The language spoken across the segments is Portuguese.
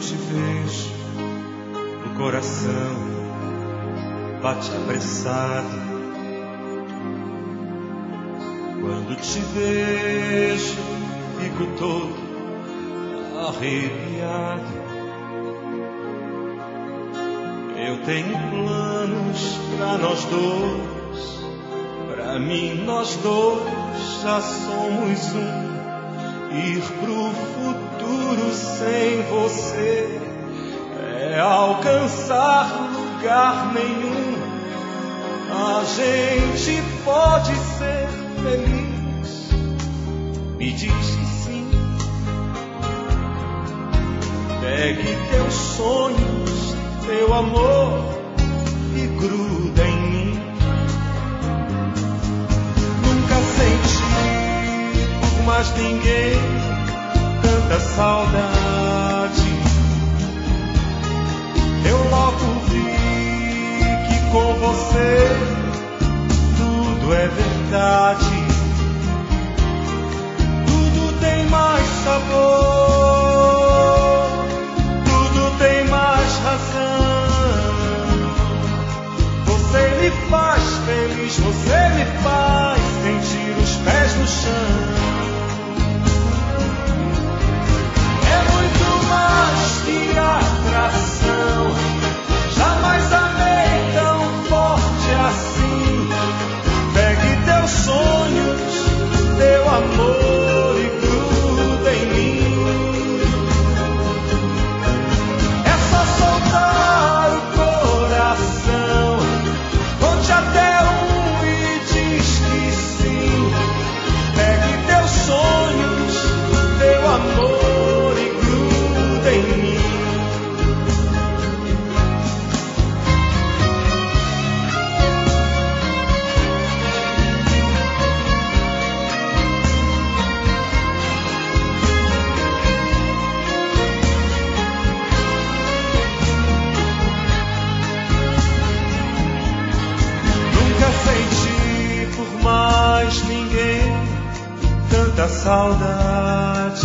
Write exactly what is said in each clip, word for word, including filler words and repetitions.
te vejo, o coração bate apressado. Quando te vejo, fico todo arrepiado. Eu tenho planos pra nós dois, pra mim nós dois já somos um. Ir pro futuro sem você é alcançar lugar nenhum. A gente pode ser feliz, me diz que sim. Pegue teus sonhos, teu amor e gruda em mim. Nunca senti por mais ninguém tanta saudade. Eu logo vi que com você tudo é verdade. Tudo tem mais sabor, tudo tem mais razão. Você me faz feliz, você me faz sentir os pés no chão. É muito mais que atração, jamais amei tão forte assim. Pegue teus sonhos, teu amor e gruda em mim. É só soltar o coração, conte até um e diz que sim. Pegue teus sonhos, teu amor e gruda em mim. Nunca senti por mais ninguém tanta saudade.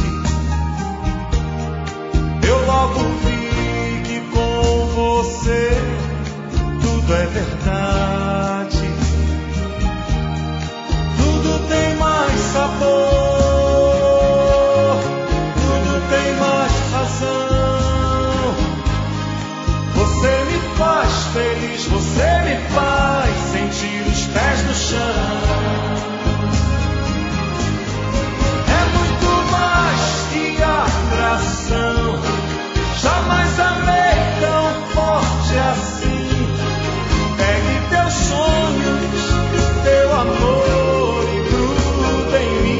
Eu logo vi que com você tudo é verdade. Tudo tem mais sabor, tudo tem mais razão. Você me faz feliz, você me faz sentir os pés no chão. É muito mais que atração, jamais amei tão forte assim. Pegue teus sonhos, teu amor e gruda em mim.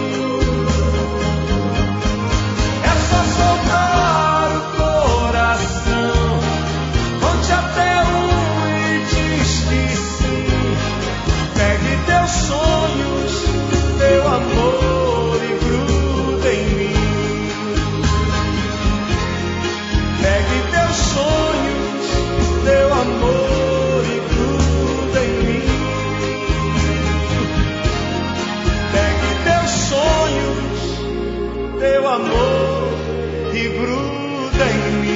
É só soltar o coração, conte até um e diz que sim. Pegue teus sonhos, teu amor e gruda em mim. Pegue teus sonhos, teu amor e gruda em mim. Pegue teus sonhos, teu amor e gruda em mim.